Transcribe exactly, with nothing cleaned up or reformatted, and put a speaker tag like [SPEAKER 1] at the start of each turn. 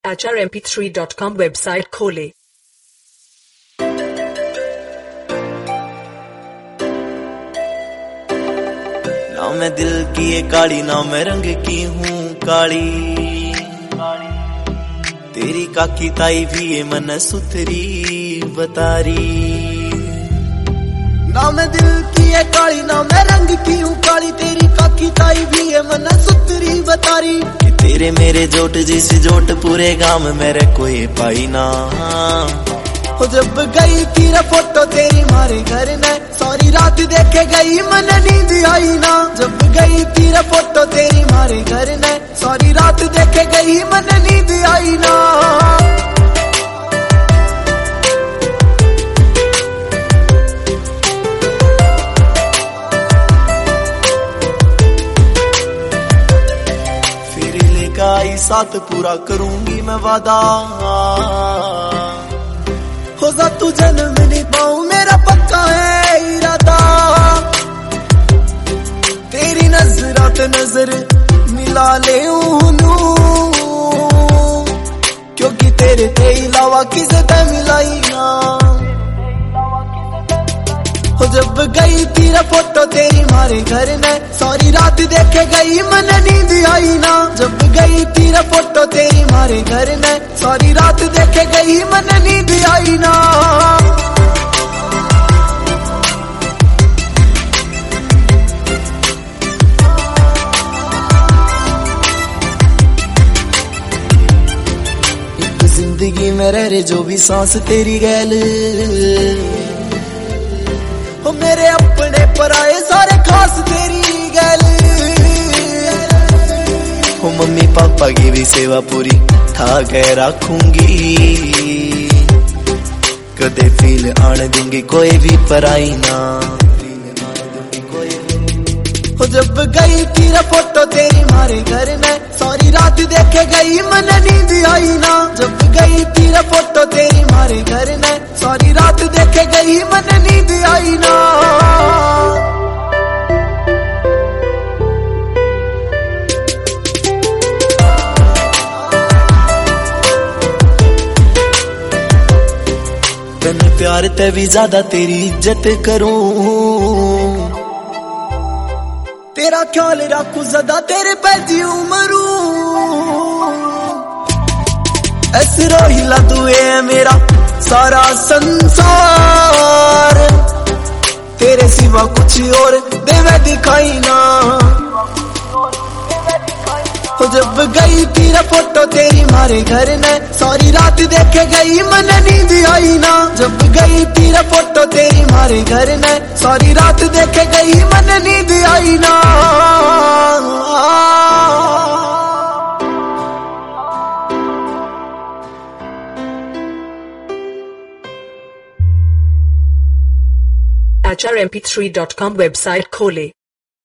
[SPEAKER 1] H R M P three dot com website खोले।
[SPEAKER 2] ना मैं दिल की ये काली, ना मैं रंग की हूँ काली। तेरी काकी ताई भी ये मन सुथरी बतारी। ना मैं दिल की ये काली, ना मैं रंग की हूँ काली। तेरी काकी ताई भी ये मन सुथरी बतारी। कि तेरे मेरे जोट जिस जोट पूरे गांव मेरे कोई पाई ना। हो जब गई तेरा फोटो तेरी मारे घर ने, सारी रात देखे गई मन नींद आई ना। जब गई तेरा फोटो तेरी मारे घर ने, सारी रात देखे गई मन नींद आई ना। फिर लेकर आई साथ पूरा करूंगी मैं वादा। हो जा तू जन्म नहीं पाऊं मेरा पक्का है इरादा। तेरी नजरात नजर मिला ले क्योंकि तेरे ते अलावा किसे ते मिलाई ना। हो जब गई तेरा फोटो तेरी मारे घर ने, सारी रात देखे गई मन नींद आई ना। जब गई तेरा फोटो तेरी मारे घर ने, सारी रात देखे गई मन नींद आई ना। एक जिंदगी में रह रे जो भी सांस तेरी गैल। हो मेरे अपने पराए सारे खास तेरी गैल। हो मम्मी पापा की भी सेवा पूरी ठा के रखूंगी। कदे फील आने दूंगी कोई भी पराई ना। हो जब गई तेरा फोटो तेरी मारे घर ने, सारी रात देखे गई मन नींद आई ना। जब गई तेरा फोटो तेरी मारे घर ने, सारी रात देखे गई मन नींद आई ना। तन प्यार ते भी ज्यादा तेरी इज्जत करूं। तेरा ख्याल रखू ज्यादा तेरे पे जी उमरू। ऐसे रोहिला तू है मेरा सारा संसार। तेरे सिवा कुछ और देवे दिखाई ना। हो जब गई तेरा फोटो तेरी मारे घर ने, सारी रात देखे गई मन नींद आई ना। जब गई तेरा फोटो तेरी मारे घर ने, सारी रात देखे गई मन नींद आई ना।
[SPEAKER 1] H R M P three dot com website खोले।